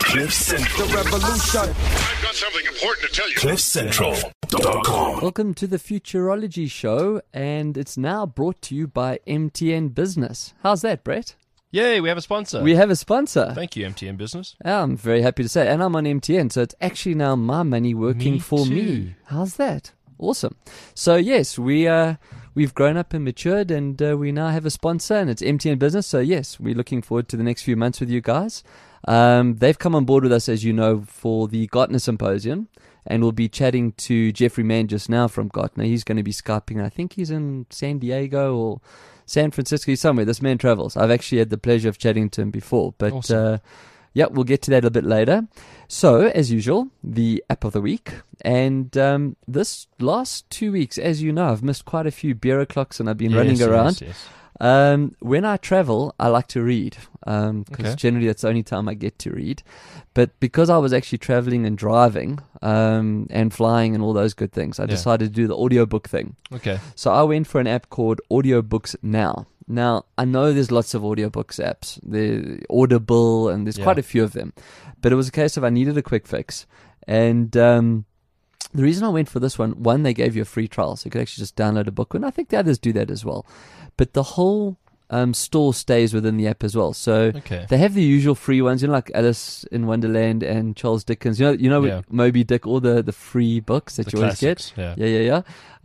The revolution. I've got something important to tell you. CliffCentral.com. Welcome to the Futurology Show, and it's now brought to you by MTN Business. How's that, Brett? Yay, we have a sponsor. We have a sponsor. Thank you, MTN Business. I'm very happy to say, and I'm on MTN, so it's actually now my money working for too. me. How's that? Awesome. So yes, we've grown up and matured, and we now have a sponsor, and it's MTN Business. So yes, we're looking forward to the next few months with you guys. They've come on board with us, as you know, for the Gartner Symposium, and we'll be chatting to Jeffrey Mann just now from Gartner. He's going to be Skyping. I think he's in San Diego or San Francisco, somewhere. This man travels. I've actually had the pleasure of chatting to him before, but Awesome. yeah, we'll get to that a bit later. So, as usual, the app of the week. And this last 2 weeks, as you know, I've missed quite a few beer o'clocks and I've been running around. Yes. When I travel, I like to read because generally that's the only time I get to read. But because I was actually traveling and driving and flying and all those good things, I decided to do the audiobook thing. Okay. So I went for an app called Audiobooks Now. Now, I know there's lots of audiobooks apps. There's Audible, and there's quite a few of them. But it was a case of I needed a quick fix. And the reason I went for this one, they gave you a free trial, so you could actually just download a book. And I think the others do that as well. But the whole store stays within the app as well. So they have the usual free ones, like Alice in Wonderland and Charles Dickens. You know, Moby Dick, all the free books that The you always classics, get. yeah.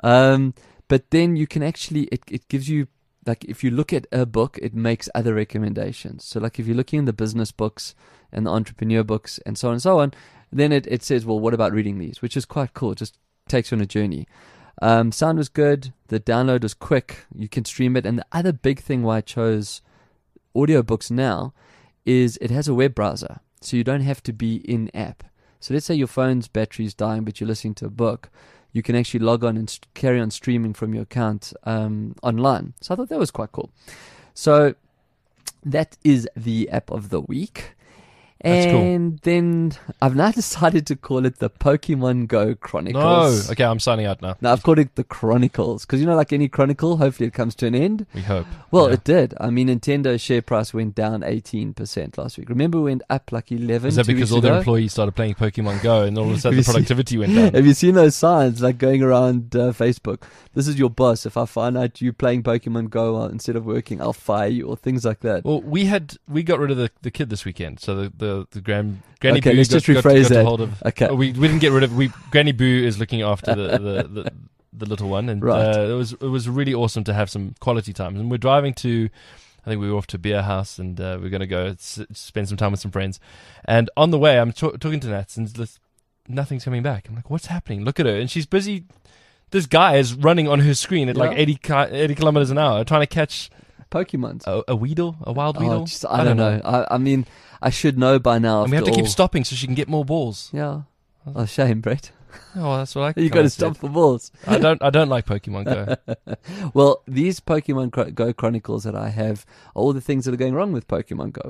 But then you can actually, it gives you, like, if you look at a book, it makes other recommendations. So, like, if you're looking in the business books and the entrepreneur books and so on, then it says, well, what about reading these? Which is quite cool. It just takes you on a journey. Sound was good. The download was quick. You can stream it. And the other big thing why I chose audiobooks now is it has a web browser. So you don't have to be in app. So let's say your phone's battery's dying, but you're listening to a book. You can actually log on and carry on streaming from your account online. So I thought that was quite cool. So that is the app of the week. That's cool. And then I've now decided to call it the Pokemon Go Chronicles. No. Okay, I'm signing out now. Now I've called it the Chronicles because, like any chronicle, hopefully it comes to an end. We hope. Well, it did. I mean, Nintendo's share price went down 18% last week. Remember, it went up like 11%. Is that because all their employees started playing Pokemon Go and all of a sudden the productivity went down? Have you seen those signs like going around Facebook? This is your boss. If I find out you playing Pokemon Go instead of working, I'll fire you, or things like that. Well, we got rid of the kid this weekend. So the Granny Okay, Boo let's just rephrase that. hold of. Okay. We didn't get rid of. Granny Boo is looking after the little one, and Right. it was really awesome to have some quality time. And we're driving to. I think we were off to a beer house, and we're going to go spend some time with some friends. And on the way, I'm talking to Nats, and nothing's coming back. I'm like, what's happening? Look at her, and she's busy. This guy is running on her screen at like 80 kilometers an hour, trying to catch Pokemon. a Weedle, a wild Weedle. I don't know. I mean, I should know by now. And we have to after keep all. stopping so she can get more balls. Yeah. Oh, shame, Brett. Oh, that's what I. You got to stop for balls. I don't like Pokemon Go. Well, these Pokemon Go Chronicles that I have are all the things that are going wrong with Pokemon Go.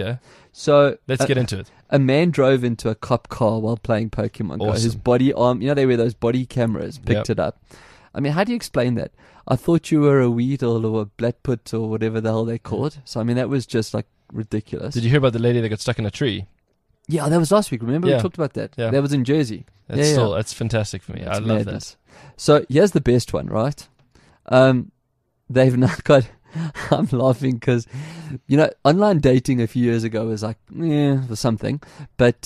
So Let's get into it. A man drove into a cop car while playing Pokemon Go. Awesome. His body arm, they wear those body cameras, picked it up. I mean, how do you explain that? I thought you were a Weedle or a Blackput or whatever the hell they're called. So, I mean, that was just like ridiculous. Did you hear about the lady that got stuck in a tree? Yeah, that was last week. Remember we talked about that? Yeah. That was in Jersey. That's fantastic for me. That's I love madness. So here's the best one, right? They've now got. I'm laughing because, online dating a few years ago was like, was something, but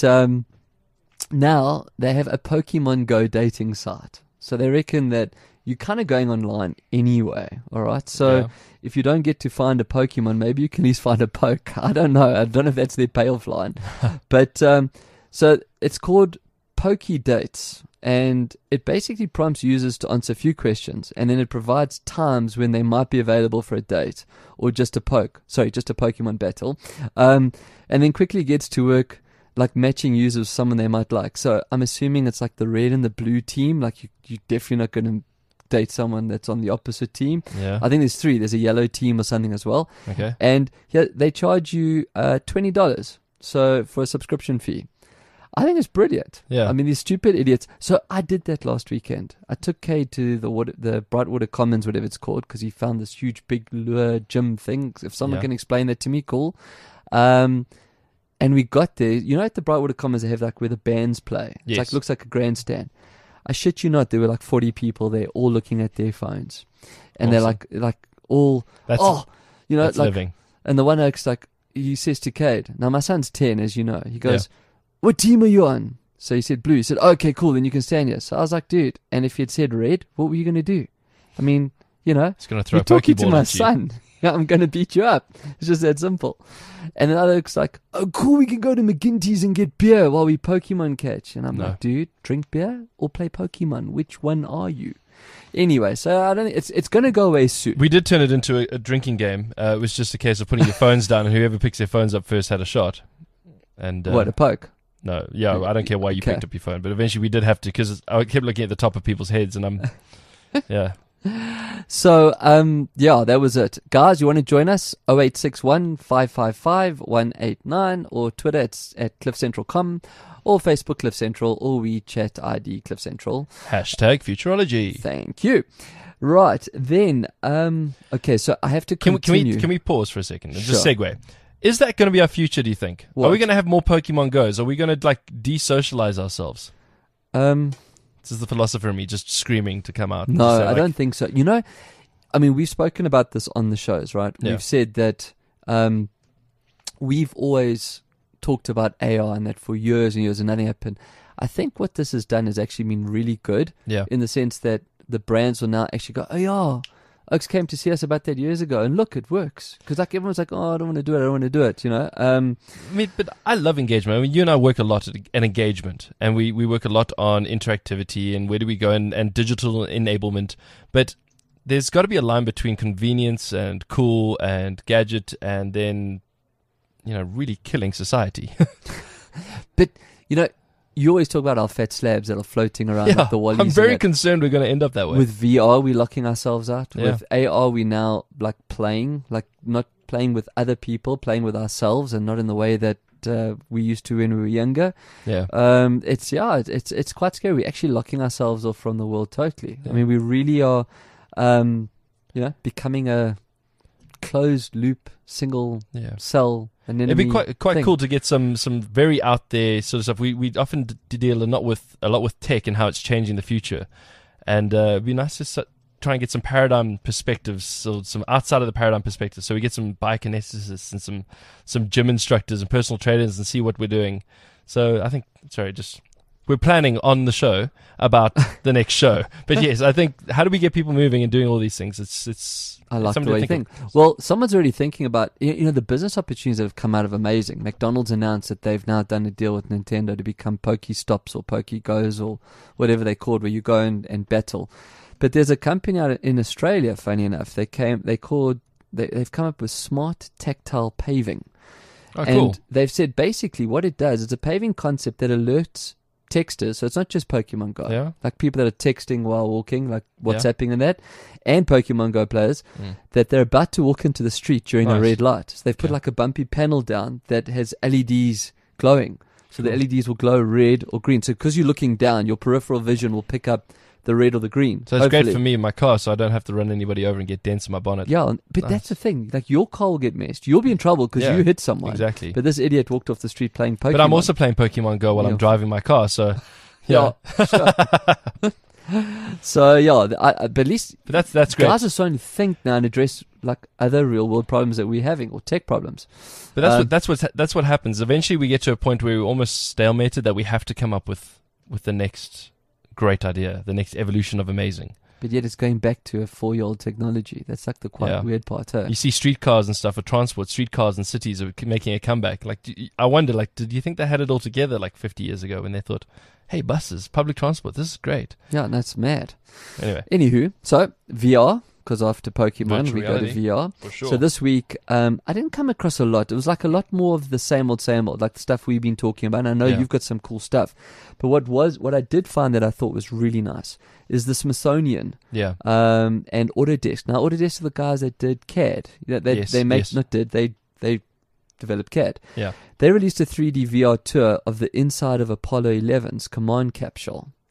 now they have a Pokemon Go dating site. So they reckon that you're kind of going online anyway, all right? So if you don't get to find a Pokemon, maybe you can at least find a Poke. I don't know. I don't know if that's their payoff line. But so it's called Poke Dates, and it basically prompts users to answer a few questions, and then it provides times when they might be available for a date or just a Pokemon battle, and then quickly gets to work like matching users with someone they might like. So I'm assuming it's like the red and the blue team. Like you're definitely not going to date someone that's on the opposite team. Yeah. I think there's 3. There's a yellow team or something as well. Okay. And they charge you $20 so for a subscription fee. I think it's brilliant. Yeah. I mean, these stupid idiots. So I did that last weekend. I took Kay to the Brightwater Commons, whatever it's called, because he found this huge big lure gym thing. If someone can explain that to me, cool. And And we got there. You know, at the Brightwater Commons, they have like where the bands play. It's Yes. like looks like a grandstand. I shit you not, there were like 40 people there, all looking at their phones, and they're Awesome. like all That's you know, that's like. living. And the one oak's like, he says to Cade, now my son's 10, as you know. He goes, what team are you on? So he said blue. He said, okay, cool, then you can stand here. So I was like, dude, and if he had said red, what were you going to do? I mean, you know, It's going to throw you're a talking to Pokeball my at you. son. I'm going to beat you up. It's just that simple. And the other oak's like, oh, cool, we can go to McGinty's and get beer while we Pokemon catch. And I'm No. like, dude, drink beer or play Pokemon? Which one are you? Anyway, so I don't. It's going to go away soon. We did turn it into a drinking game. It was just a case of putting your phones down, and whoever picks their phones up first had a shot. And What, a poke? no, yeah, I don't care why you Okay. picked up your phone, but eventually we did have to because I kept looking at the top of people's heads, and I'm, yeah, So, yeah, that was it. Guys, you want to join us? 0861 555 189 or Twitter at CliffCentral.com or Facebook Cliff Central or WeChat ID Cliff Central. hashtag Futurology. Thank you. Right, then, okay, so I have to Can continue. we pause for a second and Sure. just segue? Is that going to be our future? Do you think? What? Are we going to have more Pokemon Go's? Are we going to like de-socialize ourselves? This is the philosopher in me just screaming to come out. and No, just say, I like, don't think so. You know, I mean, we've spoken about this on the shows, right? Yeah. We've said that we've always talked about AR and that for years and years and nothing happened. I think what this has done has actually been really good Yeah, in the sense that the brands will now actually go, oh yeah, Oaks came to see us about that years ago and look, it works. Because like everyone's like, oh, I don't want to do it, I don't want to do it, you know? I mean, but I love engagement. I mean, you and I work a lot at engagement, and we work a lot on interactivity and where do we go and digital enablement. But there's got to be a line between convenience and cool and gadget, and then really killing society. But, you know, you always talk about our fat slabs that are floating around like the Wallies. I'm and very that. concerned we're going to end up that way. With VR, we're locking ourselves out. Yeah. With AR, we now like playing, like not playing with other people, playing with ourselves, and not in the way that we used to when we were younger. yeah, It's quite scary. We're actually locking ourselves off from the world totally. Yeah. I mean, we really are, becoming a closed loop, single yeah. cell. It'd be quite thing. cool to get some very out there sort of stuff. We often deal a lot with tech and how it's changing the future, and it'd be nice to try and get some paradigm perspectives, so some outside of the paradigm perspective. So we get some biokineticists and some gym instructors and personal trainers and see what we're doing. So I think, we're planning on the show about the next show. But yes, I think how do we get people moving and doing all these things? It's I like the something way to you think. of. Well, someone's already thinking about, the business opportunities that have come out of amazing. McDonald's announced that they've now done a deal with Nintendo to become Pokestops or Pokegoes or whatever they're called, where you go and battle. But there's a company out in Australia, funny enough, they've come up with smart tactile paving. Oh, And cool. they've said basically what it does, it's a paving concept that alerts texters, so it's not just Pokemon Go. Yeah. Like people that are texting while walking, like Yeah. WhatsApping and that, and Pokemon Go players, that they're about to walk into the street during a Nice. red light. So they've put Okay. like a bumpy panel down that has LEDs glowing. So the LEDs will glow red or green. So because you're looking down, your peripheral vision will pick up the red or the green. So it's great hopefully. for me in my car, so I don't have to run anybody over and get dents in my bonnet. Yeah, but Nice. that's the thing. Like your car will get messed. You'll be in trouble because Yeah, you hit someone. exactly. But this idiot walked off the street playing Pokemon. But I'm also playing Pokemon Go while Yeah. I'm driving my car, so yeah. Sure. So yeah, but at least But that's great. guys are starting to think now and address like other real world problems that we're having or tech problems. But that's what happens. Eventually, we get to a point where we're almost stalemated that we have to come up with the next great idea, the next evolution of amazing. But yet it's going back to a 4-year-old technology. That's like the quite Yeah. weird part. Huh? You see streetcars and stuff for transport. Streetcars in cities are making a comeback. Like, I wonder, like, did you think they had it all together like 50 years ago when they thought, "Hey, buses, public transport, this is great." Yeah, that's mad. Anyway, Anywho, so VR, because after Pokemon Virtual we go to reality. VR. for sure. So this week, I didn't come across a lot. It was like a lot more of the same old, like the stuff we've been talking about. And I know Yeah. you've got some cool stuff. But what I did find that I thought was really nice is the Smithsonian yeah, and Autodesk. Now, Autodesk are the guys that did CAD. Yes, They developed CAD. yeah. They released a 3D VR tour of the inside of Apollo 11's command capsule.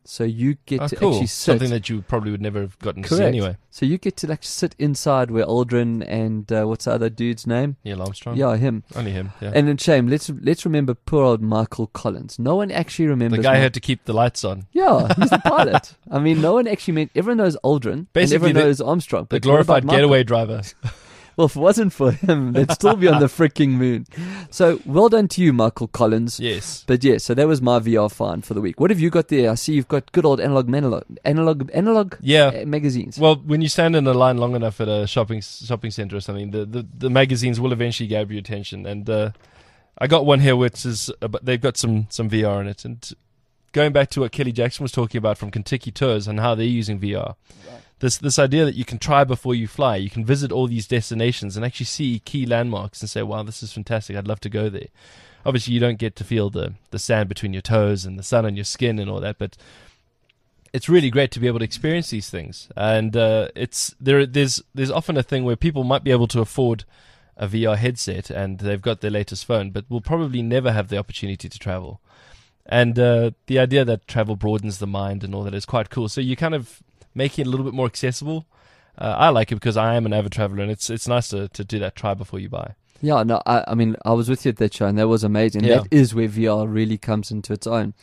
So you get to cool. actually sit. Something that you probably would never have gotten to see Correct. anyway. So you get to like sit inside where Aldrin and what's the other dude's name? Neil Armstrong. Yeah, him. Only him. Yeah. And then shame. Let's remember poor old Michael Collins. No one actually remembers. The guy had to keep the lights on. Yeah, he's the pilot. I mean, no one actually meant. Everyone knows Aldrin. Basically, and everyone knows Armstrong. The But what about glorified Michael? getaway driver. Well, if it wasn't for him, they'd still be on the freaking moon. So well done to you, Michael Collins. Yes. But yeah, so that was my VR find for the week. What have you got there? I see you've got good old analog Yeah. magazines. Well, when you stand in a line long enough at a shopping center or something, the magazines will eventually grab your attention. And I got one here which is they've got some VR in it. And going back to what Kelly Jackson was talking about from Kentucky Tours and how they're using VR. This idea that you can try before you fly, you can visit all these destinations and actually see key landmarks and say, wow, this is fantastic, I'd love to go there. Obviously, you don't get to feel the sand between your toes and the sun on your skin and all that, but it's really great to be able to experience these things. And there's often a thing where people might be able to afford a VR headset and they've got their latest phone, but will probably never have the opportunity to travel. And the idea that travel broadens the mind and all that is quite cool. So you kind of making it a little bit more accessible. I like it because I am an avid traveler, and it's nice to do that try before you buy. Yeah, no, I mean, I was with you at that show, and that was amazing. Yeah. That is where VR really comes into its own.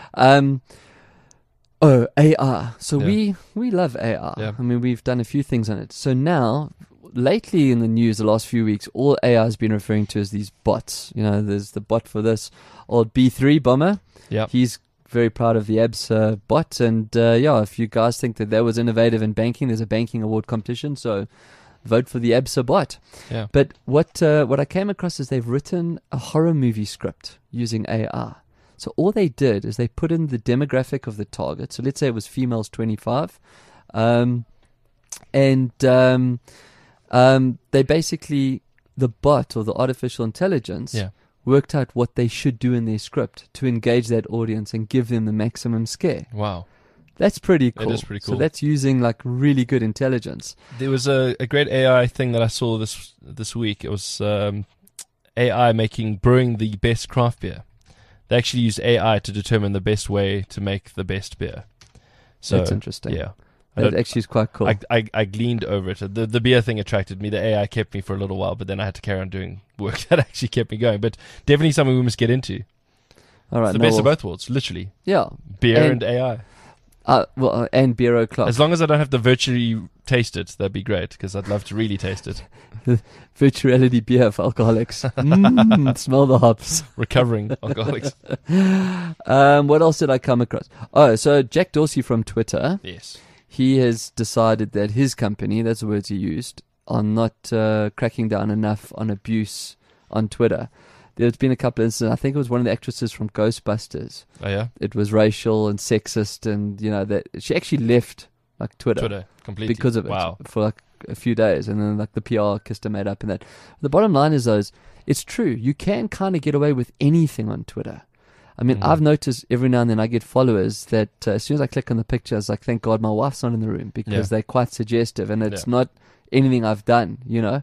AR. So Yeah. we love AR. Yeah. I mean, we've done a few things on it. So now, lately in the news, the last few weeks, all AR has been referring to as these bots. You know, there's the bot for this old B3 bomber. Yeah. He's very proud of the ABS bot, and if you guys think that was innovative in banking, there's a banking award competition, so vote for the ABSA bot. Yeah. But what I came across is they've written a horror movie script using AR. So all they did is they put in the demographic of the target. So let's say it was females 25, they basically, the bot or the artificial intelligence worked out what they should do in their script to engage that audience and give them the maximum scare. Wow. That's pretty cool. It is pretty cool. So that's using like really good intelligence. There was a great AI thing that I saw this week. It was AI brewing the best craft beer. They actually used AI to determine the best way to make the best beer. So That's interesting. Yeah. That actually is quite cool. I gleaned over it. The beer thing attracted me. The AI kept me for a little while, but then I had to carry on doing work that actually kept me going. But definitely something we must get into. All right. It's the best of both worlds, literally. Yeah. Beer and AI. And beer o'clock. As long as I don't have to virtually taste it, that'd be great, because I'd love to really taste it. Virtuality beer for alcoholics. Smell the hops. Recovering alcoholics. What else did I come across? Oh, so Jack Dorsey from Twitter. Yes. He has decided that his company, that's the words he used, are not cracking down enough on abuse on Twitter. There's been a couple of incidents. I think it was one of the actresses from Ghostbusters. Oh, yeah? It was racial and sexist, and that she actually left like Twitter completely because of it. Wow. For like a few days, and then like the PR kissed her made up and that. The bottom line is it's true. You can kind of get away with anything on Twitter. I mean, I've noticed every now and then I get followers that as soon as I click on the picture, it's like, thank God my wife's not in the room, because they're quite suggestive, and it's not anything I've done,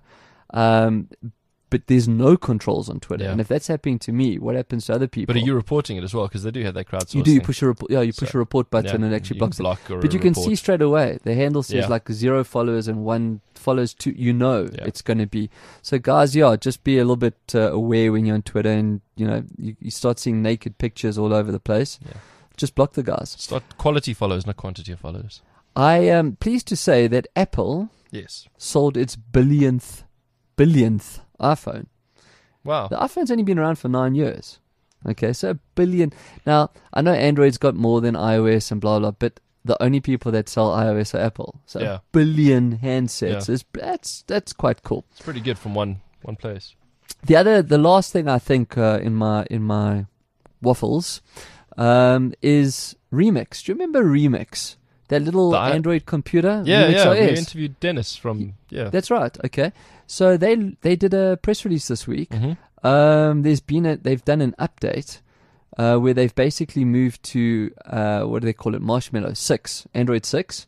But there's no controls on Twitter, and if that's happening to me, what happens to other people? But are you reporting it as well? Because they do have that crowdsourcing. You do. You push a report. Yeah, you push a report button and it actually blocks it. But you can see straight away the handle says like 0 followers and 1 follows 2. It's going to be. So guys, just be a little bit aware when you're on Twitter, and you start seeing naked pictures all over the place. Yeah. Just block the guys. Start quality follows, not quantity of followers. I am pleased to say that Apple sold its billionth iPhone. Wow. The iPhone's only been around for 9 years. Okay, so 1 billion. Now, I know Android's got more than iOS and blah, blah, but the only people that sell iOS are Apple. So 1 billion handsets, that's quite cool. It's pretty good from one place. The last thing I think in my waffles is Remix. Do you remember Remix? That little Android computer? Yeah. We interviewed Dennis from... Yeah. That's right, okay. So they did a press release this week. Mm-hmm. They've done an update where they've basically moved to, what do they call it? Marshmallow 6, Android 6.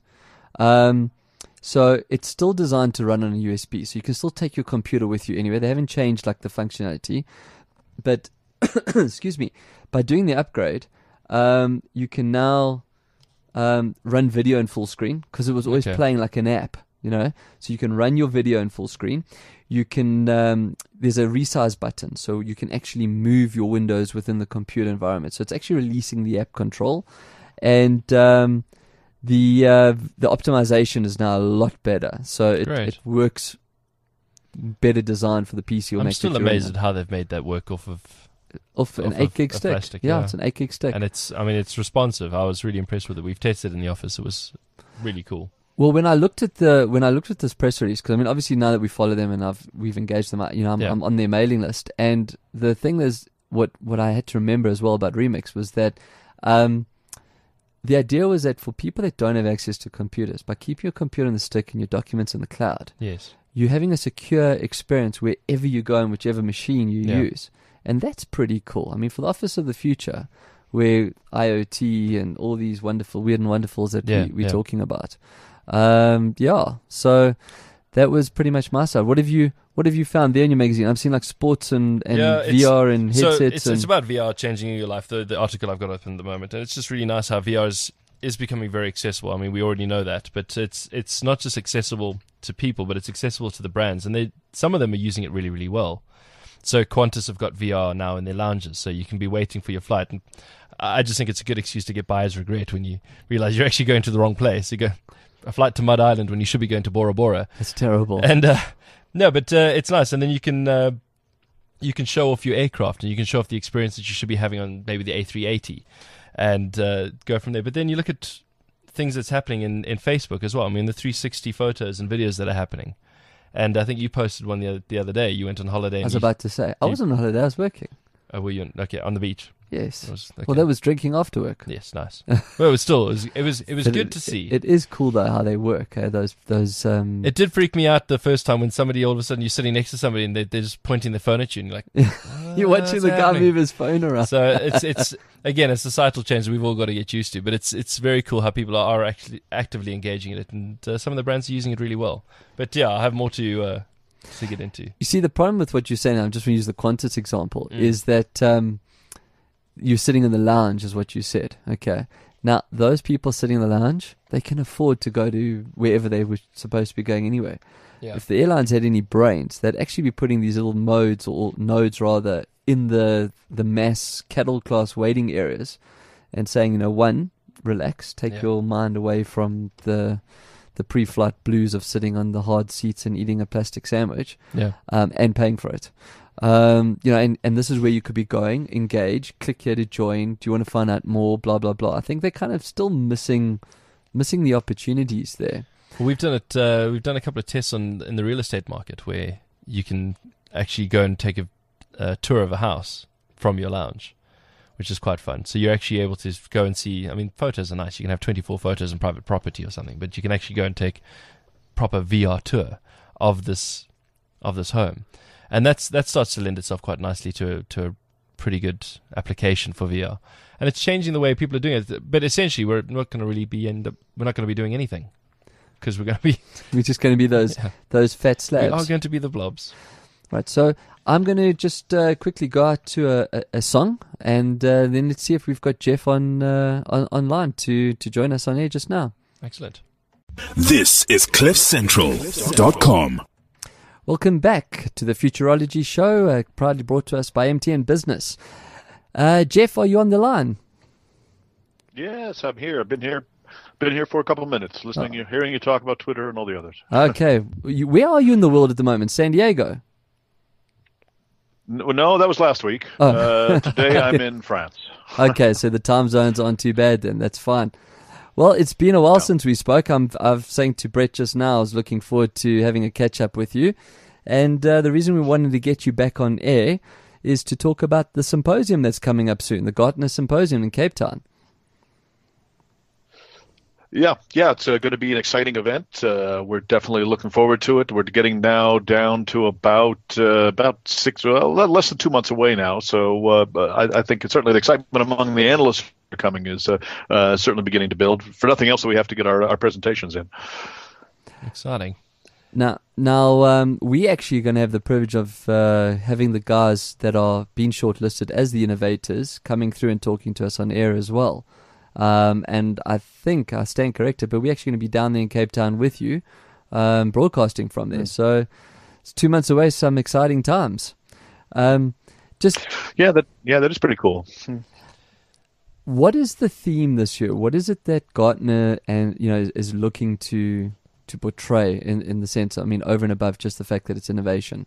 So it's still designed to run on a USB. So you can still take your computer with you anywhere. They haven't changed like the functionality. But, excuse me, by doing the upgrade, you can now run video in full screen because it was always Okay. playing like an app, you know. So you can run your video in full screen. You can there's a resize button, so you can actually move your windows within the computer environment. So it's actually releasing the app control, and the optimization is now a lot better. So Great. it works better designed for the PC or I'm Mac. still that you're amazed in. at how they've made that work off of, Off an off 8 gig of stick. plastic, Yeah, yeah. it's an 8 gig stick. and it's responsive. I was really impressed with it. We've tested it in the office. It was really cool. Well, when I looked at this press release, because I mean, obviously now that we follow them and we've engaged them, I'm on their mailing list. And the thing is, what I had to remember as well about Remix was that the idea was that for people that don't have access to computers, by keeping your computer on the stick and your documents in the cloud, Yes. you're having a secure experience wherever you go and whichever machine you Yeah. use, and that's pretty cool. I mean, for the office of the future, where IoT and all these wonderful, weird and wonderfuls that we're talking about. So that was pretty much my side. What have you found there in your magazine? I've seen like sports and VR and headsets. So it's about VR changing your life. The article I've got up in the moment, and it's just really nice how VR is becoming very accessible. I mean, we already know that, but it's not just accessible to people, but it's accessible to the brands, and some of them are using it really, really well. So Qantas have got VR now in their lounges, so you can be waiting for your flight. And I just think it's a good excuse to get buyer's regret when you realize you're actually going to the wrong place. You go a flight to Mud Island when you should be going to Bora Bora. That's terrible. And no, but it's nice. And then you can show off your aircraft, and you can show off the experience that you should be having on maybe the A380, and go from there. But then you look at things that's happening in Facebook as well. I mean, the 360 photos and videos that are happening. And I think you posted one the other day. You went on holiday. I was about to say, I wasn't on holiday, I was working. Were you on the beach? Yes. Okay. Well, that was drinking after work. Yes, nice. Well, it was still it was good to see. It is cool though how they work. Those. It did freak me out the first time when somebody, all of a sudden, you're sitting next to somebody and they're just pointing their phone at you, and you're like, you're watching the guy move his phone around. So it's again, a societal change that we've all got to get used to. But it's very cool how people are actually actively engaging in it, and some of the brands are using it really well. But yeah, I have more to get into. You see, the problem with what you're saying, I'm just going to use the Qantas example, is that you're sitting in the lounge, is what you said. Okay. Now, those people sitting in the lounge, they can afford to go to wherever they were supposed to be going anyway. Yeah. If the airlines had any brains, they'd actually be putting these little modes, or nodes rather, in the mass cattle class waiting areas and saying, one, relax, take your mind away from the pre-flight blues of sitting on the hard seats and eating a plastic sandwich, and paying for it. And this is where you could be going, engage, click here to join. Do you want to find out more? Blah, blah, blah. I think they're kind of still missing the opportunities there. Well, we've done it. We've done a couple of tests in the real estate market where you can actually go and take a tour of a house from your lounge, which is quite fun. So you're actually able to go and see. I mean, photos are nice. You can have 24 photos in private property or something, but you can actually go and take proper VR tour of this home, and that starts to lend itself quite nicely to a pretty good application for VR. And it's changing the way people are doing it. But essentially, we're not going to be doing anything, because we're just going to be those fat slabs. We are going to be the blobs. Right, so I'm going to just quickly go out to a song, and then let's see if we've got Jeff online to join us on air just now. Excellent. This is CliffCentral.com. Welcome back to the Futurology Show, proudly brought to us by MTN Business. Jeff, are you on the line? Yes, I'm here. I've been here for a couple of minutes, listening, hearing you talk about Twitter and all the others. Okay, where are you in the world at the moment? San Diego? No, that was last week. Today I'm in France. Okay, so the time zones aren't too bad then. That's fine. Well, it's been a while since we spoke. I've saying to Brett just now, I was looking forward to having a catch up with you. And the reason we wanted to get you back on air is to talk about the symposium that's coming up soon, the Gartner Symposium in Cape Town. Yeah, it's going to be an exciting event. We're definitely looking forward to it. We're getting now down to about less than 2 months away now. So I think it's certainly the excitement among the analysts who are coming is certainly beginning to build. For nothing else, we have to get our presentations in. Exciting. Now, we actually going to have the privilege of having the guys that are being shortlisted as the innovators coming through and talking to us on air as well. And I think I stand corrected, but we're actually going to be down there in Cape Town with you, broadcasting from there. So it's 2 months away. Some exciting times. That is pretty cool. What is the theme this year? What is it that Gartner is looking to portray in the sense? I mean, over and above just the fact that it's innovation.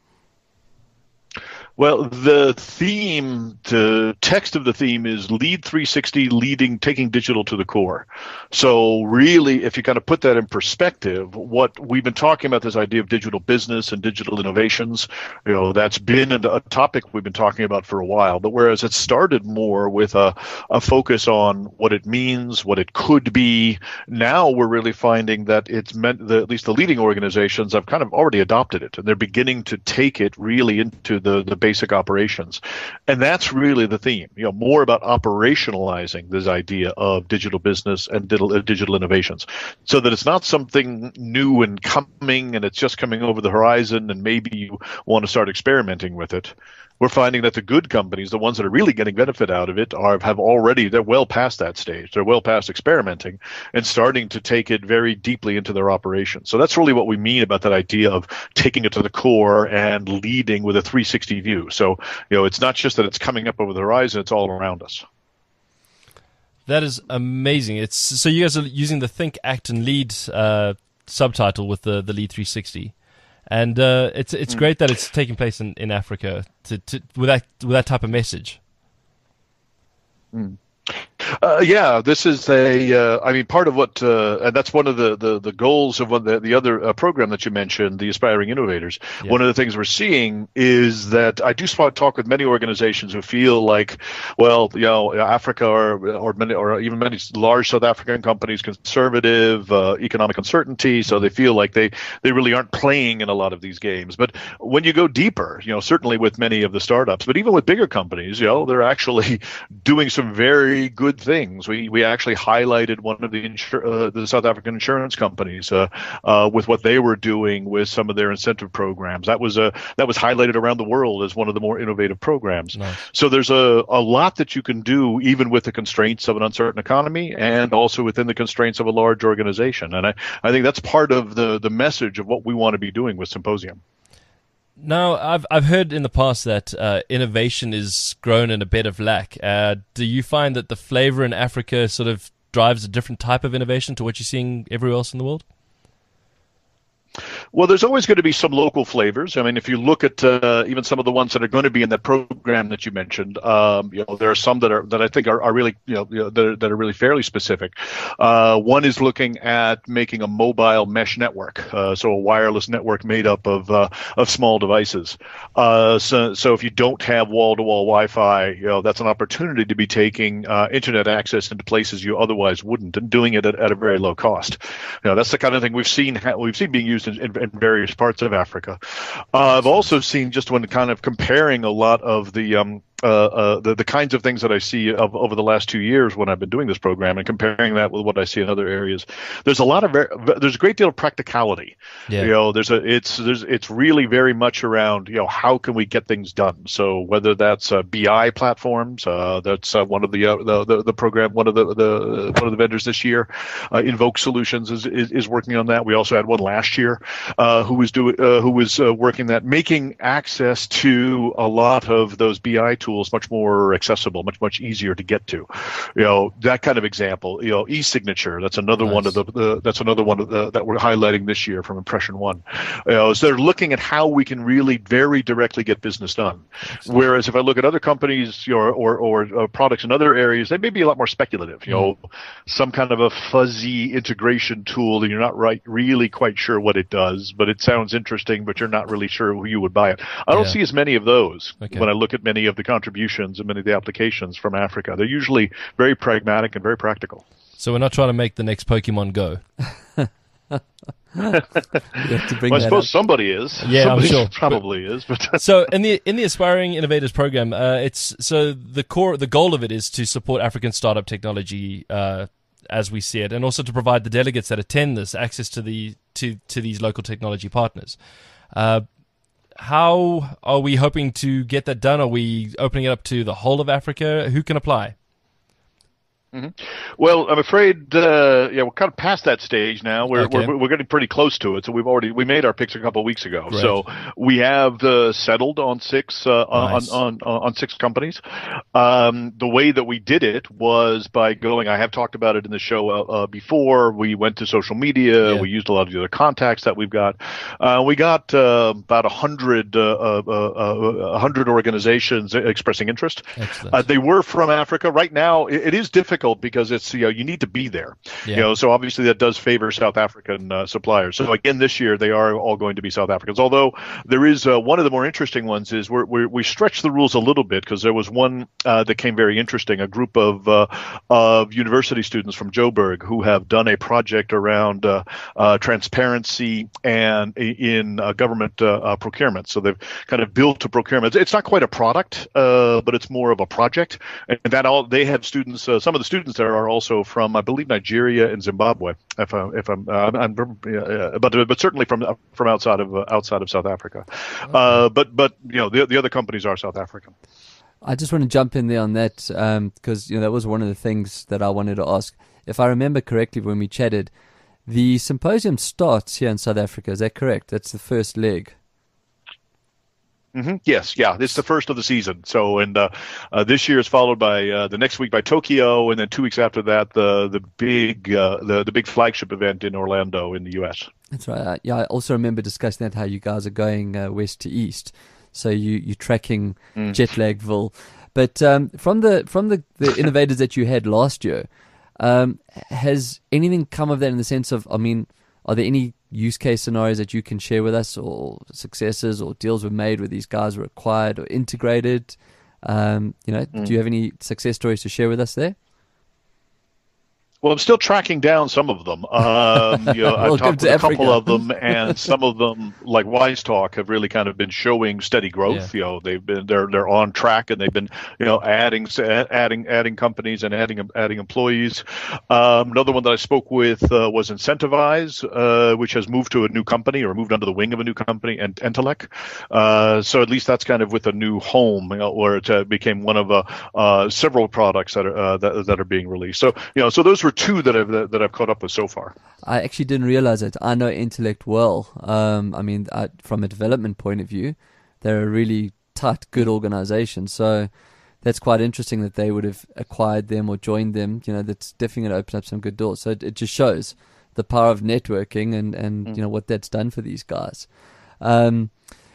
Well, the theme, the text of the theme is Lead 360, taking digital to the core. So really, if you kind of put that in perspective, what we've been talking about, this idea of digital business and digital innovations, that's been a topic we've been talking about for a while. But whereas it started more with a focus on what it means, what it could be, now we're really finding that it's meant that at least the leading organizations have kind of already adopted it, and they're beginning to take it really into the basic operations. And that's really the theme, more about operationalizing this idea of digital business and digital innovations, so that it's not something new and coming and it's just coming over the horizon and maybe you want to start experimenting with it. We're finding that the good companies, the ones that are really getting benefit out of it, they're well past that stage. They're well past experimenting and starting to take it very deeply into their operations. So that's really what we mean about that idea of taking it to the core and leading with a 360 view. So, it's not just that it's coming up over the horizon, it's all around us. That is amazing. So you guys are using the Think, Act, and Lead subtitle with the Lead 360. And it's great that it's taking place in Africa with that type of message. This is part of what, and that's one of the goals of the other program that you mentioned, the Aspiring Innovators. Yeah. One of the things we're seeing is that I do talk with many organizations who feel like, Africa or even many large South African companies, conservative, economic uncertainty, so they feel like they really aren't playing in a lot of these games. But when you go deeper, certainly with many of the startups, but even with bigger companies, they're actually doing some very good things. We actually highlighted one of the South African insurance companies with what they were doing with some of their incentive programs. That was highlighted around the world as one of the more innovative programs. Nice. So there's a lot that you can do even with the constraints of an uncertain economy and also within the constraints of a large organization. And I think that's part of the message of what we want to be doing with Symposium. Now, I've heard in the past that innovation is grown in a bed of lack. Do you find that the flavor in Africa sort of drives a different type of innovation to what you're seeing everywhere else in the world? Well, there's always going to be some local flavors. I mean, if you look at even some of the ones that are going to be in that program that you mentioned, there are some that I think are really, that are really fairly specific. One is looking at making a mobile mesh network, so a wireless network made up of small devices. So if you don't have wall-to-wall Wi-Fi, that's an opportunity to be taking internet access into places you otherwise wouldn't, and doing it at a very low cost. That's the kind of thing we've seen being used in various parts of Africa. I've also seen, just when kind of comparing a lot of the kinds of things that I see over the last 2 years when I've been doing this program and comparing that with what I see in other areas, there's a great deal of practicality. Yeah. It's really very much around, how can we get things done? So whether that's BI platforms, that's one of the program, one of the vendors this year, Invoke Solutions is working on that. We also had one last year who was working that, making access to a lot of those BI tools much more accessible, much easier to get to. That kind of example. E-signature. That's another one of that we're highlighting this year from Impression One. So they're looking at how we can really very directly get business done. Excellent. Whereas if I look at other companies or products in other areas, they may be a lot more speculative. Some kind of a fuzzy integration tool, and you're not really quite sure what it does, but it sounds interesting, but you're not really sure who you would buy it. I don't see as many of those when I look at many of the contributions and many of the applications from Africa. They're usually very pragmatic and very practical. So we're not trying to make the next Pokemon Go. I suppose somebody is. Yeah, somebody I'm sure. Probably is. But so in the Aspiring Innovators program, the goal of it is to support African startup technology as we see it, and also to provide the delegates that attend this access to these local technology partners. How are we hoping to get that done? Are we opening it up to the whole of Africa? Who can apply? Well, I'm afraid, we're kind of past that stage now. We're getting pretty close to it. So we made our picks a couple of weeks ago. Great. So we have settled on six Nice. on six companies. The way that we did it was by going. I have talked about it in the show before. We went to social media. Yeah. We used a lot of the other contacts that we've got. We got about 100 organizations expressing interest. Excellent. They were from Africa. Right now, it is difficult because it's you need to be there. Yeah. So obviously that does favor South African suppliers. So again, this year they are all going to be South Africans. Although there is one of the more interesting ones is we stretched the rules a little bit because there was one that came very interesting. A group of university students from Joburg who have done a project around transparency and in government procurement. So they've kind of built a procurement. It's not quite a product, but it's more of a project. And they have students. Some of the students there are also from, I believe, Nigeria and Zimbabwe. But certainly from outside of South Africa. But the other companies are South African. I just want to jump in there on that because that was one of the things that I wanted to ask. If I remember correctly, when we chatted, the symposium starts here in South Africa. Is that correct? That's the first leg. Mm-hmm. Yes, yeah, it's the first of the season. So, and this year is followed by the next week by Tokyo, and then 2 weeks after that, the big flagship event in Orlando in the U.S. That's right. I also remember discussing that how you guys are going west to east, so you're tracking jet lagville. But from the innovators that you had last year, has anything come of that in the sense of, are there any use case scenarios that you can share with us, or successes or deals were made where these guys were acquired or integrated? Do you have any success stories to share with us there? Well, I'm still tracking down some of them. I've talked with a couple of them, and some of them, like Wise Talk, have really kind of been showing steady growth. Yeah. They're on track, and they've been adding companies and adding employees. Another one that I spoke with was Incentivize, which has moved to a new company or moved under the wing of a new company, and Entelec. So at least that's kind of with a new home, where it became one of several products that are being released. So those were two that I've caught up with so far. I actually didn't realize it. I know Intellect well. From a development point of view, they're a really tight, good organization. So that's quite interesting that they would have acquired them or joined them. That's definitely going to open up some good doors. So it just shows the power of networking and what that's done for these guys. What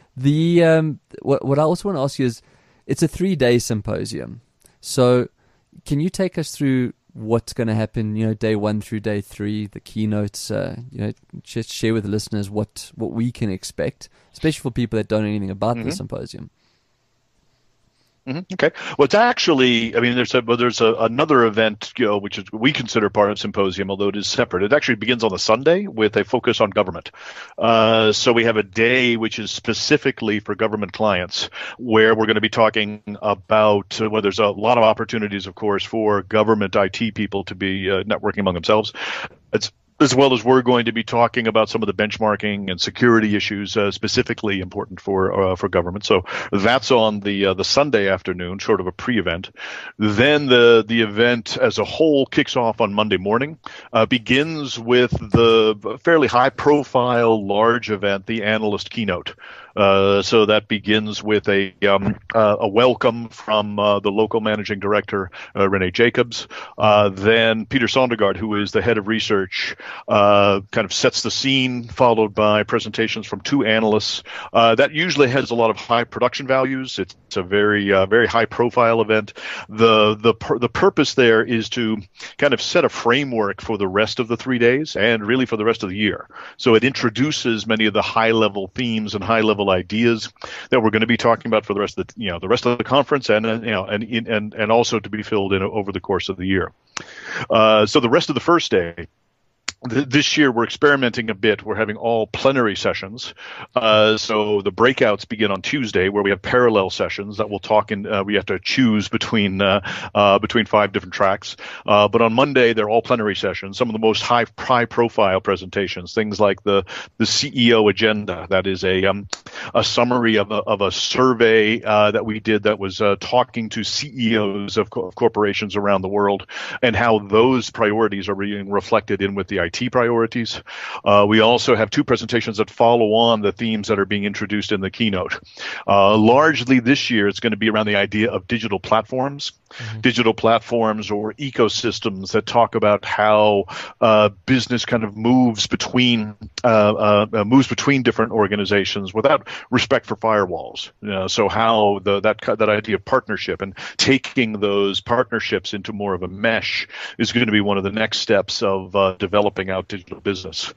I also want to ask you is, it's a 3-day symposium. So can you take us through what's going to happen, day 1 through day 3, the keynotes, just share with the listeners what we can expect, especially for people that don't know anything about the symposium. Mm-hmm. Okay. Well, it's actually, there's another event, which is we consider part of Symposium, although it is separate. It actually begins on the Sunday with a focus on government. So we have a day which is specifically for government clients, where we're going to be talking about there's a lot of opportunities, of course, for government IT people to be networking among themselves. As well as we're going to be talking about some of the benchmarking and security issues specifically important for government. So that's on the Sunday afternoon, sort of a pre-event. Then the event as a whole kicks off on Monday morning. Begins with the fairly high-profile, large event, the analyst keynote. So that begins with a welcome from the local managing director, Renee Jacobs. Then Peter Sondergaard, who is the head of research, kind of sets the scene, followed by presentations from 2 analysts. That usually has a lot of high production values. It's a very very high profile event. The purpose there is to kind of set a framework for the rest of the 3 days and really for the rest of the year. So it introduces many of the high level themes and high level ideas that we're going to be talking about for the rest of the conference, and also to be filled in over the course of the year. So the rest of the first day This year we're experimenting a bit. We're having all plenary sessions. So the breakouts begin on Tuesday, where we have parallel sessions that we'll talk in. We have to choose between 5 different tracks. But on Monday they're all plenary sessions. Some of the most high profile presentations, things like the CEO agenda. That is a summary of a survey that we did that was talking to CEOs of corporations around the world, and how those priorities are being reflected in with the IT priorities. We also have 2 presentations that follow on the themes that are being introduced in the keynote. Largely this year, it's going to be around the idea of digital platforms. Digital platforms or ecosystems that talk about how business kind of moves between different organizations without respect for firewalls. So how that idea of partnership and taking those partnerships into more of a mesh is going to be one of the next steps of developing out digital business.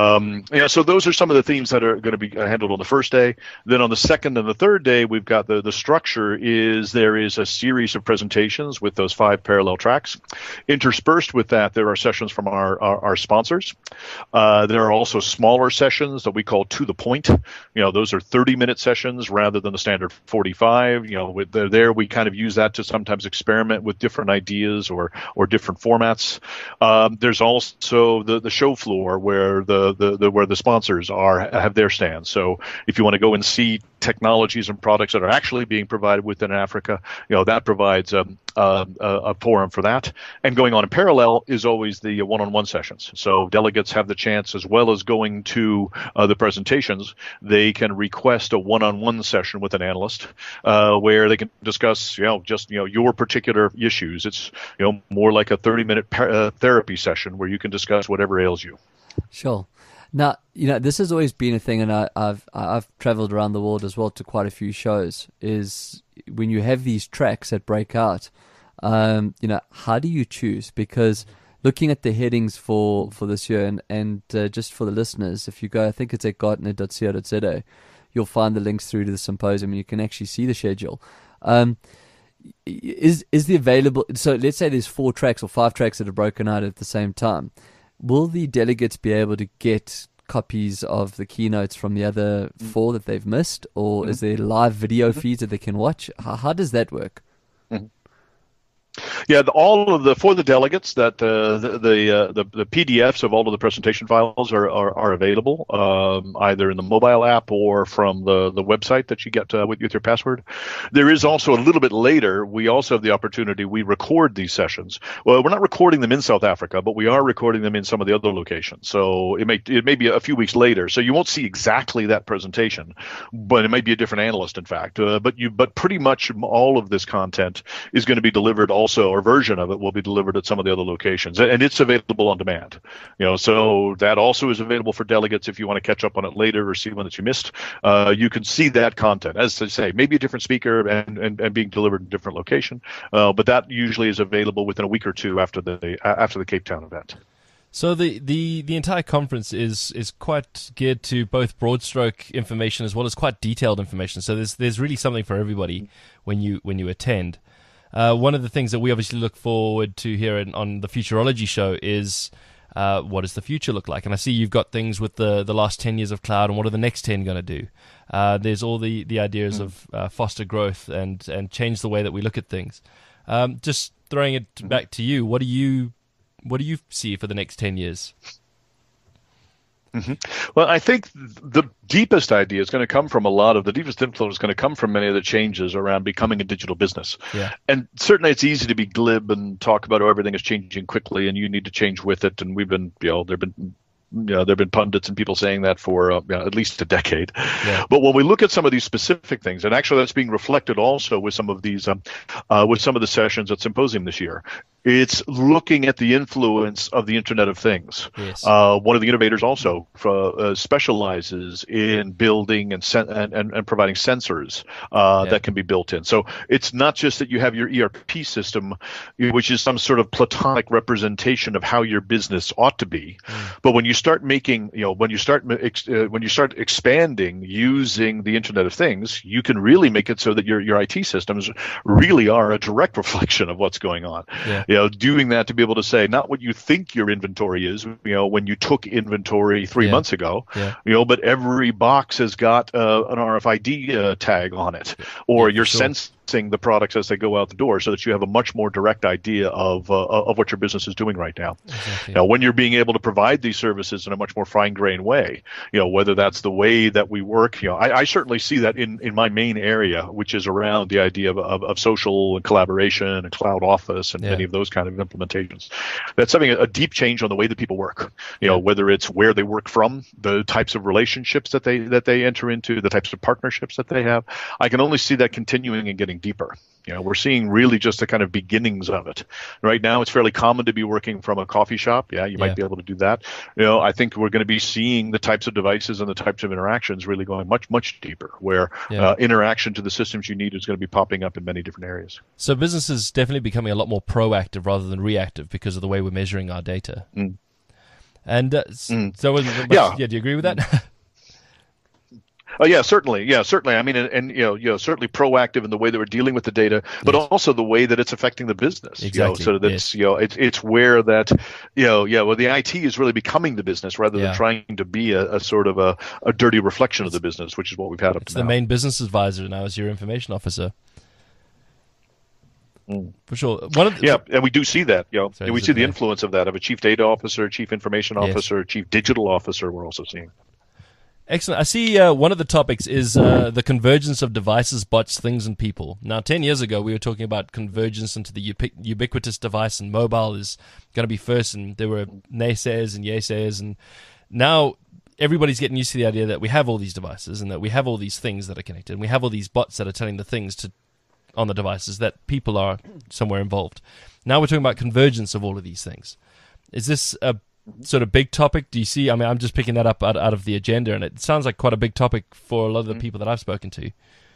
So those are some of the themes that are going to be handled on the first day. Then on the second and the third day, we've got the structure is there is a series of presentations with those 5 parallel tracks. Interspersed with that, there are sessions from our sponsors. There are also smaller sessions that we call to the point. Those are 30-minute sessions rather than the standard 45. There we kind of use that to sometimes experiment with different ideas or different formats. There's also the show floor where the sponsors have their stands. So if you want to go and see technologies and products that are actually being provided within Africa, that provides a forum for that. And going on in parallel is always the one-on-one sessions. So delegates have the chance, as well as going to the presentations, they can request a one-on-one session with an analyst where they can discuss, your particular issues. It's, more like a 30-minute therapy session where you can discuss whatever ails you. Sure. Now, this has always been a thing, and I've traveled around the world as well to quite a few shows, is when you have these tracks that break out, how do you choose? Because looking at the headings for this year, and just for the listeners, if you go, I think it's at gartner.co.za, you'll find the links through to the symposium, and you can actually see the schedule. Is the available, so let's say there's 4 tracks or 5 tracks that are broken out at the same time. Will the delegates be able to get copies of the keynotes from the other 4 that they've missed, or is there live video feeds that they can watch? How does that work? Yeah, for the delegates, that the PDFs of all of the presentation files are available either in the mobile app or from the website that you get with your password. There is also a little bit later, we also have the opportunity, we record these sessions. Well, we're not recording them in South Africa, but we are recording them in some of the other locations. So it may be a few weeks later. So you won't see exactly that presentation, but it might be a different analyst, in fact. But pretty much all of this content is going to be delivered also, or version of it will be delivered at some of the other locations, and it's available on demand. So that also is available for delegates if you want to catch up on it later or see one that you missed. You can see that content, as I say, maybe a different speaker and being delivered in a different location, but that usually is available within a week or 2 after the Cape Town event. So the entire conference is quite geared to both broad stroke information as well as quite detailed information. So there's really something for everybody when you attend. One of the things that we obviously look forward to here on the Futurology show is what does the future look like? And I see you've got things with the last 10 years of cloud and what are the next 10 going to do. There's all the ideas of foster growth and change the way that we look at things. Just throwing it back to you, what do you see for the next 10 years? Well, I think the deepest idea is going to come from the deepest influence is going to come from many of the changes around becoming a digital business. Yeah. And certainly it's easy to be glib and talk about everything is changing quickly and you need to change with it. And we've been, there've been pundits and people saying that for at least a decade. Yeah. But when we look at some of these specific things, and actually that's being reflected also with some of these, with some of the sessions at Symposium this year, it's looking at the influence of the Internet of Things. Yes. One of the innovators also specializes in building and providing sensors that can be built in. So it's not just that you have your ERP system, which is some sort of platonic representation of how your business ought to be, but when you start making, when you start expanding using the Internet of Things, you can really make it so that your IT systems really are a direct reflection of what's going on. Yeah. doing that to be able to say not what you think your inventory is, when you took inventory 3 months ago, but every box has got an RFID tag on it, or you're sensing the products as they go out the door, so that you have a much more direct idea of what your business is doing right now. Exactly. When you're being able to provide these services in a much more fine-grained way, whether that's the way that we work, I certainly see that in my main area, which is around the idea of social and collaboration and cloud office and many of those kind of implementations. That's having a deep change on the way that people work. Whether it's where they work from, the types of relationships that they enter into, the types of partnerships that they have. I can only see that continuing and getting deeper. We're seeing really just the kind of beginnings of it. Right now, it's fairly common to be working from a coffee shop. You might be able to do that. I think we're going to be seeing the types of devices and the types of interactions really going much, much deeper, where interaction to the systems you need is going to be popping up in many different areas. So business is definitely becoming a lot more proactive rather than reactive because of the way we're measuring our data. And so, do you agree with that? Yeah, certainly. I mean, and certainly proactive in the way that we're dealing with the data, but also the way that it's affecting the business. Exactly. So that it's where that the IT is really becoming the business rather than trying to be a sort of a dirty reflection of the business, which is what we've had up to now. The main business advisor now is your information officer. For sure. And we do see that. And we see the influence of that, of a chief data officer, chief information officer, chief digital officer. We're also seeing. Excellent. I see one of the topics is the convergence of devices, bots, things, and people. Now, 10 years ago, we were talking about convergence into the ubiquitous device, and mobile is going to be first, and there were naysayers and yaysayers, and now everybody's getting used to the idea that we have all these devices and that we have all these things that are connected, and we have all these bots that are telling the things on the devices that people are somewhere involved. Now we're talking about convergence of all of these things. Is this a sort of big topic? Do you see? I mean, I'm just picking that up out of the agenda, and it sounds like quite a big topic for a lot of the people that I've spoken to.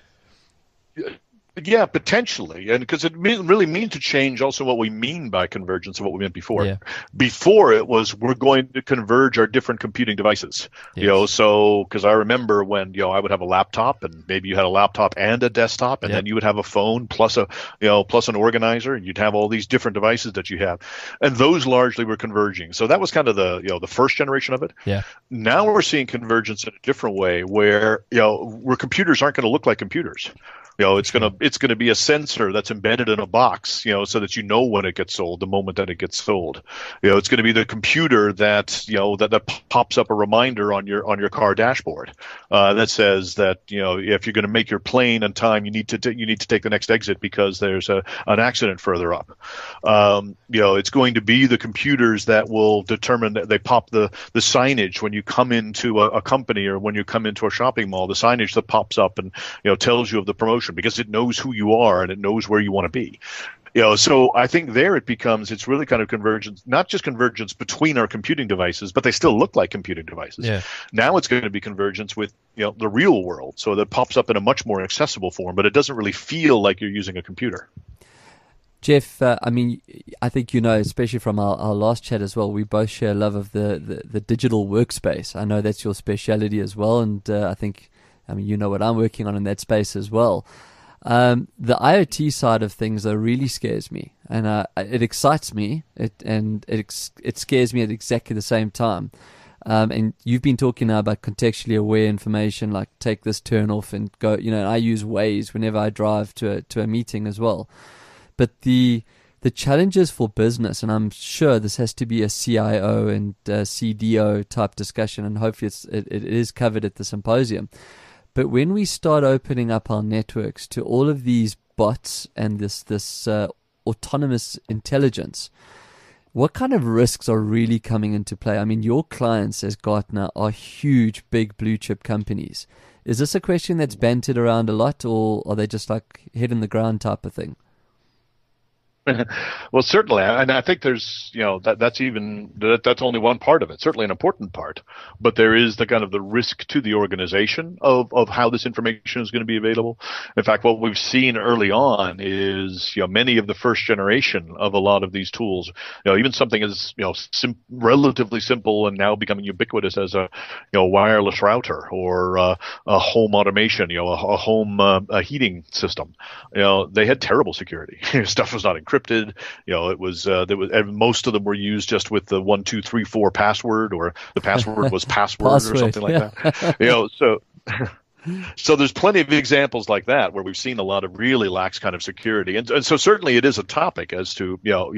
Yeah, potentially, and because it really means to change also what we mean by convergence and what we meant before. Yeah. Before it was we're going to converge our different computing devices. Yes. So because I remember when I would have a laptop, and maybe you had a laptop and a desktop, and then you would have a phone plus plus an organizer, and you'd have all these different devices that you have, and those largely were converging. So that was kind of the first generation of it. Yeah. Now we're seeing convergence in a different way, where where computers aren't going to look like computers. It's gonna be a sensor that's embedded in a box, so that when it gets sold, the moment that it gets sold. It's going to be the computer that that pops up a reminder on your car dashboard that says that if you're going to make your plane on time, you need to take the next exit because there's an accident further up. It's going to be the computers that will determine that they pop the signage when you come into a company or when you come into a shopping mall. The signage that pops up and tells you of the promotion, because it knows who you are and it knows where you want to be. So I think there it's really kind of convergence, not just convergence between our computing devices, but they still look like computing devices. Yeah. Now it's going to be convergence with the real world, so that pops up in a much more accessible form, but it doesn't really feel like you're using a computer. Jeff, I mean, I think especially from our last chat as well, we both share a love of the digital workspace. I know that's your speciality as well, and I think, what I'm working on in that space as well. The IoT side of things really scares me, and it excites me, it scares me at exactly the same time. And you've been talking now about contextually aware information, like take this turn off and go. I use Waze whenever I drive to a meeting as well. But the challenges for business, and I'm sure this has to be a CIO and CDO type discussion, and hopefully it is covered at the symposium. But when we start opening up our networks to all of these bots and this autonomous intelligence, what kind of risks are really coming into play? I mean, your clients as Gartner are huge, big blue chip companies. Is this a question that's bantered around a lot, or are they just like head in the ground type of thing? Well, certainly, and I think there's, that's only one part of it. Certainly an important part, but there is the kind of the risk to the organization of how this information is going to be available. In fact, what we've seen early on is, many of the first generation of a lot of these tools, even something as relatively simple and now becoming ubiquitous as a wireless router or a home automation, a home heating system. They had terrible security. Stuff was not encrypted. encrypted. It was and most of them were used just with the 1 2 3 4 password, or the password was password or something like that. So there's plenty of examples like that where we've seen a lot of really lax kind of security, and so certainly it is a topic as to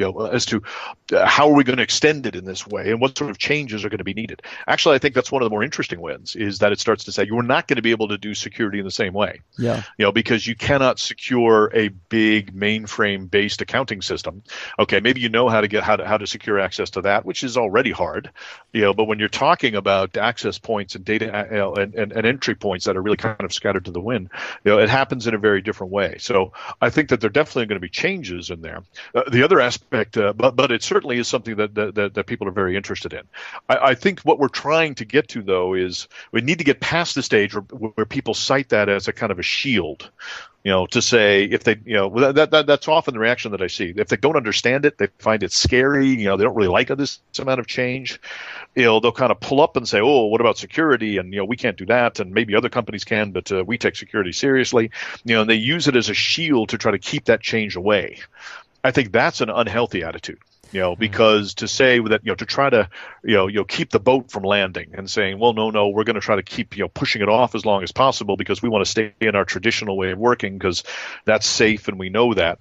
how are we going to extend it in this way, and what sort of changes are going to be needed. Actually, I think that's one of the more interesting wins, is that it starts to say you're not going to be able to do security in the same way. Yeah. Because you cannot secure a big mainframe-based accounting system. Okay, maybe you know how to secure access to that, which is already hard. But when you're talking about access points and data and entry points that are really kind of scattered to the wind, it happens in a very different way. So I think that there definitely going to be changes in there. The other aspect, but it certainly is something that people are very interested in. I think what we're trying to get to, though, is we need to get past the stage where people cite that as a kind of a shield. To say, if they, that's often the reaction that I see. If they don't understand it, they find it scary. They don't really like this amount of change. They'll kind of pull up and say, "Oh, what about security?" And we can't do that, and maybe other companies can, but we take security seriously. And they use it as a shield to try to keep that change away. I think that's an unhealthy attitude. Because to say that, to try to, keep the boat from landing and saying, well, no, we're going to try to keep, pushing it off as long as possible because we want to stay in our traditional way of working because that's safe and we know that.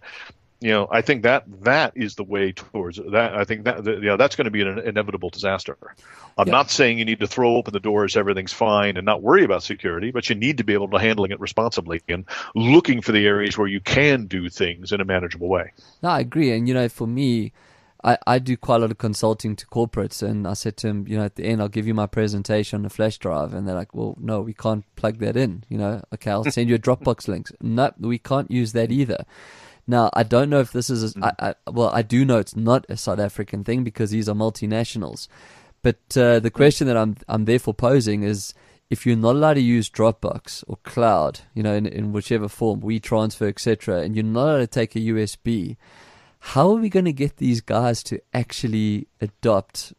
I think that is the way towards that. I think that that's going to be an inevitable disaster. I'm not saying you need to throw open the doors, everything's fine, and not worry about security, but you need to be able to handling it responsibly and looking for the areas where you can do things in a manageable way. No, I agree. And, for me, I do quite a lot of consulting to corporates, and I said to him, at the end, I'll give you my presentation on a flash drive. And they're like, well, no, we can't plug that in. Okay, I'll send you a Dropbox link. No, we can't use that either. Now, I don't know if this is, I do know it's not a South African thing because these are multinationals. But the question that I'm therefore posing is, if you're not allowed to use Dropbox or cloud, in whichever form, WeTransfer, etc., and you're not allowed to take a USB, how are we going to get these guys to actually adopt,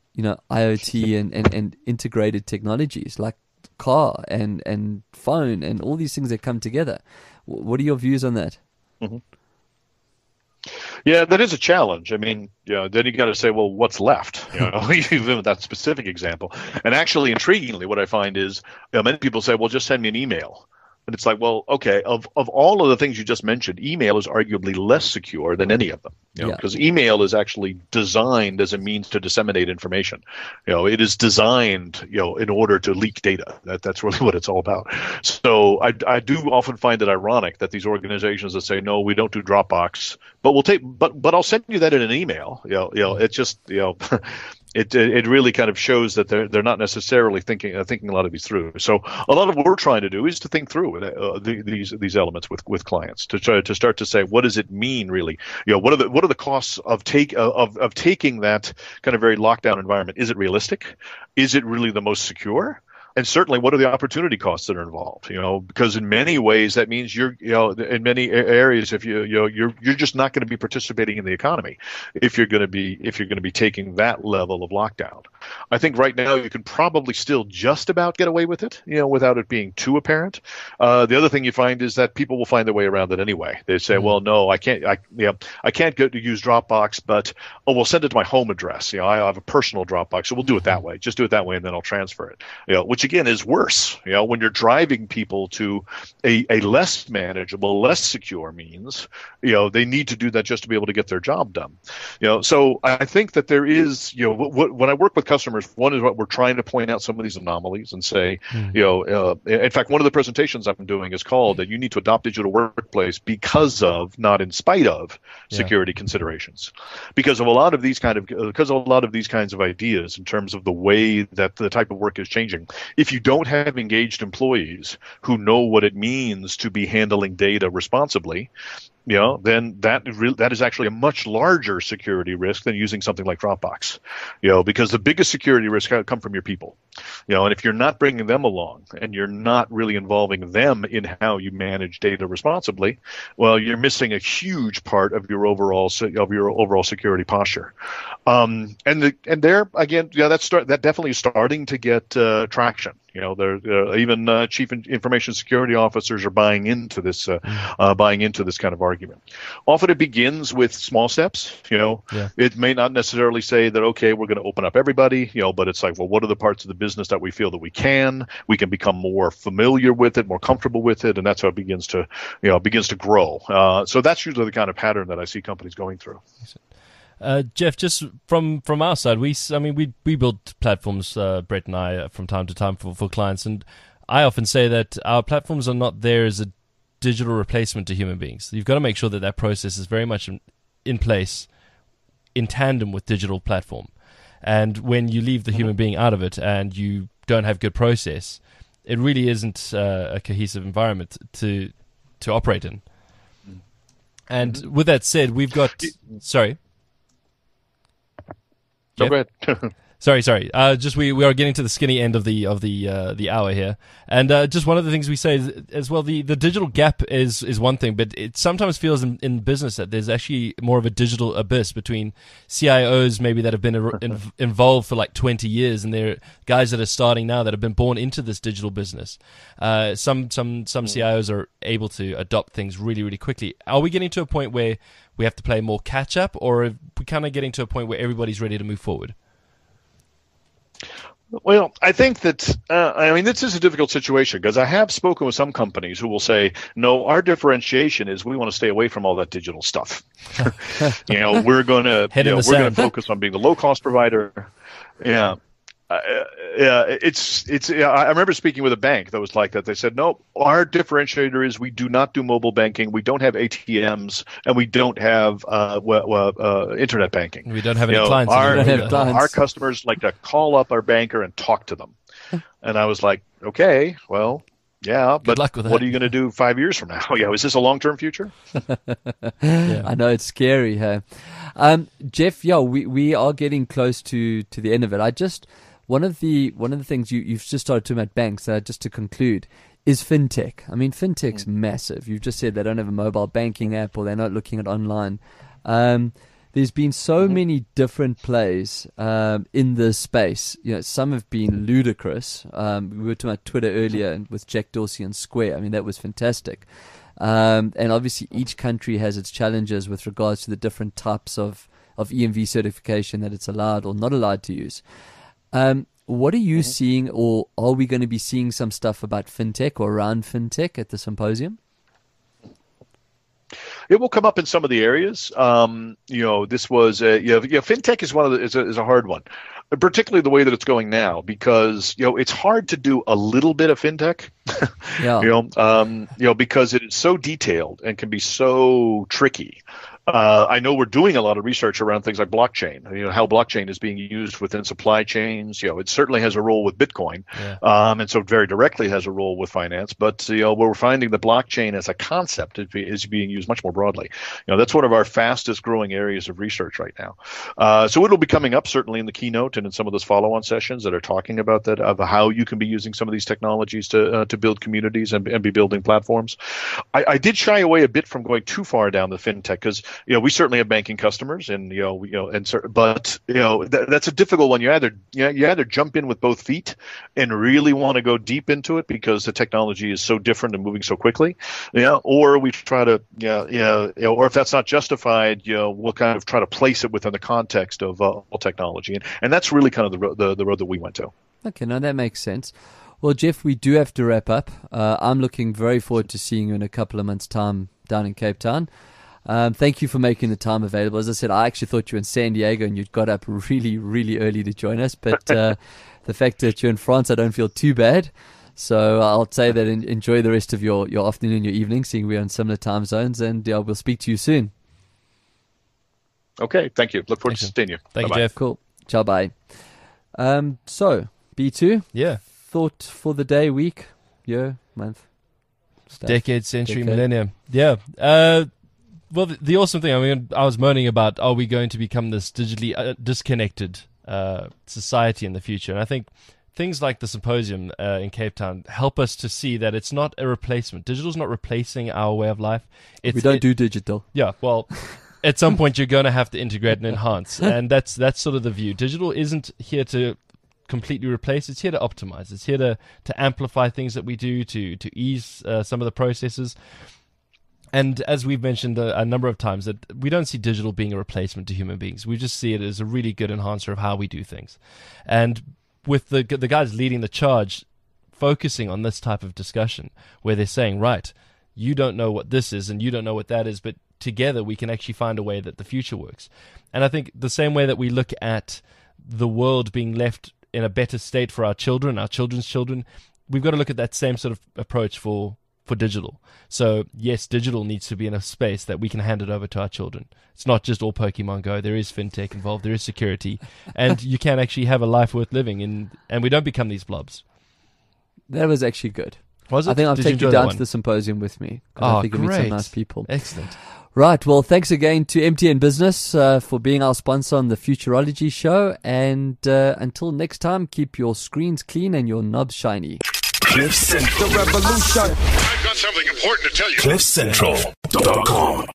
IoT and integrated technologies like car and phone and all these things that come together? What are your views on that? Mm-hmm. Yeah, that is a challenge. I mean, then you got to say, well, what's left? Even with that specific example. And actually, intriguingly, what I find is many people say, well, just send me an email. And it's like, well, okay, of all of the things you just mentioned, email is arguably less secure than any of them, because email is actually designed as a means to disseminate information. It is designed, in order to leak data. That's really what it's all about. So I do often find it ironic that these organizations that say, no, we don't do Dropbox, but I'll send you that in an email. It's just, It really kind of shows that they're not necessarily thinking a lot of these through. So a lot of what we're trying to do is to think through these elements with clients to try to start to say, what does it mean really? What are the costs of taking that kind of very lockdown environment? Is it realistic? Is it really the most secure? And certainly, what are the opportunity costs that are involved? Because in many ways that means you're, in many areas, if you're just not going to be participating in the economy if you're going to be taking that level of lockdown. I think right now you can probably still just about get away with it, without it being too apparent. The other thing you find is that people will find their way around it anyway. They say, well, no, I can't go to use Dropbox, but we'll send it to my home address. I have a personal Dropbox, so we'll do it that way. Just do it that way, and then I'll transfer it. Which again is worse. When you're driving people to a less manageable, less secure means, they need to do that just to be able to get their job done. So I think that there is, when I work with customers, one is what we're trying to point out some of these anomalies and say, in fact, one of the presentations I'm doing is called that you need to adopt digital workplace because of, not in spite of, security considerations. Because of a lot of these kinds of ideas in terms of the way that the type of work is changing. If you don't have engaged employees who know what it means to be handling data responsibly, then that is actually a much larger security risk than using something like Dropbox. Because the biggest security risk come from your people. And if you're not bringing them along and you're not really involving them in how you manage data responsibly, well, you're missing a huge part of your overall security posture. And there again, that definitely is starting to get traction. They're even chief information security officers are buying into this kind of argument. Often it begins with small steps. It may not necessarily say that, okay, we're going to open up everybody, but it's like, well, what are the parts of the business that we feel that we can become more familiar with it, more comfortable with it, and that's how it begins to grow. So that's usually the kind of pattern that I see companies going through. Jeff, just from our side, we build platforms, Brett and I, from time to time for clients, and I often say that our platforms are not there as a digital replacement to human beings. You've got to make sure that process is very much in place, in tandem with digital platform. And when you leave the human being out of it and you don't have good process, it really isn't a cohesive environment to operate in. And with that said, we've got... Sorry. Go ahead. Sorry. Just we are getting to the skinny end of the hour here, and just one of the things we say is, as well, the digital gap is one thing, but it sometimes feels in business that there's actually more of a digital abyss between CIOs maybe that have been involved for like 20 years, and they're guys that are starting now that have been born into this digital business. Some CIOs are able to adopt things really, really quickly. Are we getting to a point where we have to play more catch up, or are we kind of getting to a point where everybody's ready to move forward? Well, I think that, this is a difficult situation because I have spoken with some companies who will say, no, our differentiation is we want to stay away from all that digital stuff. We're going to focus on being the low cost provider. Yeah. I remember speaking with a bank that was like that. They said, no, our differentiator is we do not do mobile banking, we don't have ATMs, and we don't have internet banking. We don't have any clients. Our customers like to call up our banker and talk to them. And I was like, okay, well, yeah, but what are you going to do 5 years from now? Is this a long-term future? Yeah. I know, it's scary. Hey? Jeff, we are getting close to the end of it. One of the things you've just started talking about banks, just to conclude, is fintech. I mean, fintech's massive. You've just said they don't have a mobile banking app, or they're not looking at online. There's been so many different plays in this space. Some have been ludicrous. We were talking about Twitter earlier with Jack Dorsey and Square. I mean, that was fantastic. And obviously, each country has its challenges with regards to the different types of EMV certification that it's allowed or not allowed to use. What are you seeing, or are we going to be seeing some stuff about fintech or around fintech at the symposium? It will come up in some of the areas. This was fintech is a hard one, particularly the way that it's going now, because it's hard to do a little bit of fintech. Because it is so detailed and can be so tricky. I know we're doing a lot of research around things like blockchain, how blockchain is being used within supply chains. It certainly has a role with Bitcoin, and so very directly has a role with finance. But, we're finding that blockchain as a concept is being used much more broadly. That's one of our fastest growing areas of research right now. So it'll be coming up certainly in the keynote and in some of those follow-on sessions that are talking about that, of how you can be using some of these technologies to build communities and be building platforms. I did shy away a bit from going too far down the fintech because we certainly have banking customers, and but that's a difficult one. You either jump in with both feet and really want to go deep into it because the technology is so different and moving so quickly, or we try to, or if that's not justified, we'll kind of try to place it within the context of all technology, and that's really kind of the road that we went to. Okay, now that makes sense. Well, Jeff, we do have to wrap up. I'm looking very forward to seeing you in a couple of months' time down in Cape Town. Thank you for making the time available. As I said, I actually thought you were in San Diego and you'd got up really, really early to join us. But the fact that you're in France, I don't feel too bad. So I'll say that enjoy the rest of your afternoon, your evening, seeing we're in similar time zones. And we'll speak to you soon. Okay, thank you. Look forward to seeing you. Thank you, Jeff. Cool. Ciao, bye. So, B2? Yeah. Thought for the day, week, year, month? Stuff. Decade, century, millennium. Yeah. Well, the awesome thing, I was moaning about, are we going to become this digitally disconnected society in the future? And I think things like the symposium in Cape Town help us to see that it's not a replacement. Digital's not replacing our way of life. We don't do digital. Yeah, well, at some point you're going to have to integrate and enhance. And that's sort of the view. Digital isn't here to completely replace. It's here to optimize. It's here to amplify things that we do, to ease some of the processes. And as we've mentioned a number of times, that we don't see digital being a replacement to human beings. We just see it as a really good enhancer of how we do things. And with the guys leading the charge, focusing on this type of discussion, where they're saying, right, you don't know what this is and you don't know what that is, but together we can actually find a way that the future works. And I think the same way that we look at the world being left in a better state for our children, our children's children, we've got to look at that same sort of approach for digital. So yes, digital needs to be in a space that we can hand it over to our children. It's not just all Pokemon Go. There is fintech involved. There is security, and you can actually have a life worth living and we don't become these blobs. That was actually good. Was it? I think I'll Did take you you enjoy down that to one? the symposium with me. I think you'll meet some great. nice people. Excellent. Right. Well, thanks again to MTN Business for being our sponsor on the Futurology show. And until next time, keep your screens clean and your knobs shiny. Cliff Central. I've got something important to tell you. CliffCentral.com